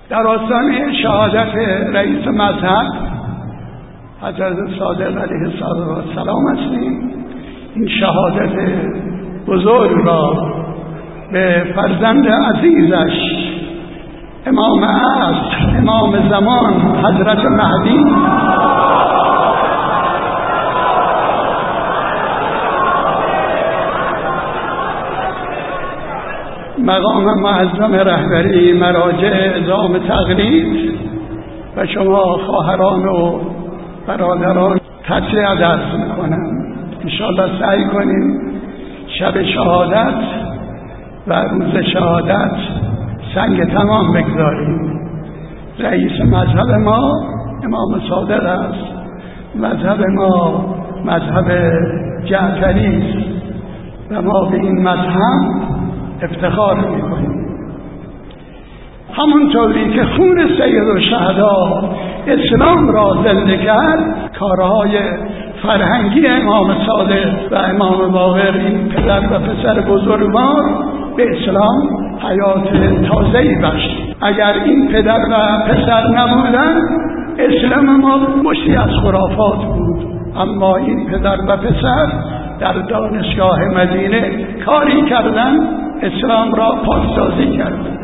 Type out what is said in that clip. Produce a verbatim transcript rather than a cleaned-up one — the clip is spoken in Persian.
در آستان شهادت رئیس مذهب حضرت صادق علیه السلام هستیم. این شهادت بزرگ را به فرزند عزیزش امام عصر، امام زمان حضرت مهدی مقام معظم رهبری مراجع اعزام تقلید و شما خواهران و برادران تسلیت عرض میکنم. انشاءالله سعی کنیم شب شهادت و روز شهادت سنگ تمام بگذاریم. رئیس مذهب ما امام صادق است. مذهب ما مذهب جعفری است و ما به این مذهب افتخار میکنیم. همونطوری که خون سیدالشهدا اسلام را زنده کرد، کارهای فرهنگی امام صادق و امام باقر، این پدر و پسر بزرگوار، به اسلام حیات تازه‌ای بخشید. اگر این پدر و پسر نبودن، اسلام ما مشتی از خرافات بود. اما این پدر و پسر در دانشگاه مدینه کاری کردن، اسلام را پاکسازی کردن.